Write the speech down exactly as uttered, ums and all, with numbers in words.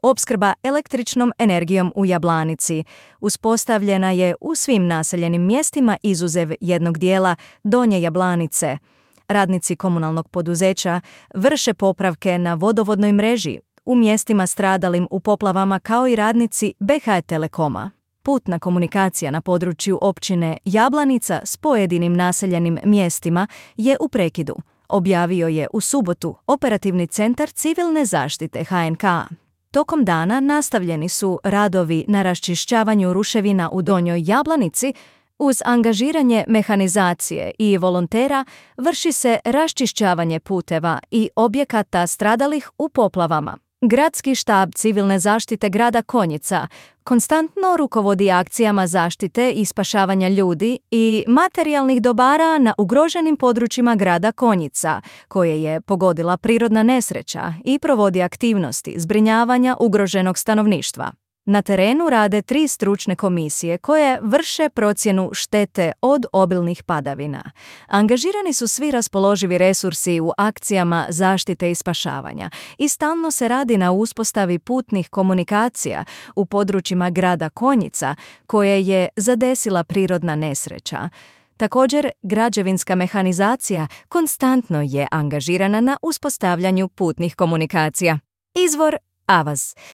Opskrba električnom energijom u Jablanici uspostavljena je u svim naseljenim mjestima izuzev jednog dijela Donje Jablanice. Radnici komunalnog poduzeća vrše popravke na vodovodnoj mreži u mjestima stradalim u poplavama kao i radnici B H Telekoma. Putna komunikacija na području općine Jablanica s pojedinim naseljenim mjestima je u prekidu, objavio je u subotu Operativni centar civilne zaštite H N K. Tokom dana nastavljeni su radovi na raščišćavanju ruševina u Donjoj Jablanici. Uz angažiranje mehanizacije i volontera vrši se raščišćavanje puteva i objekata stradalih u poplavama. Gradski štab civilne zaštite grada Konjica konstantno rukovodi akcijama zaštite i spašavanja ljudi i materijalnih dobara na ugroženim područjima grada Konjica, koje je pogodila prirodna nesreća, i provodi aktivnosti zbrinjavanja ugroženog stanovništva. Na terenu rade tri stručne komisije koje vrše procjenu štete od obilnih padavina. Angažirani su svi raspoloživi resursi u akcijama zaštite i spašavanja i stalno se radi na uspostavi putnih komunikacija u područjima grada Konjica koje je zadesila prirodna nesreća. Također, građevinska mehanizacija konstantno je angažirana na uspostavljanju putnih komunikacija. Izvor Avaz.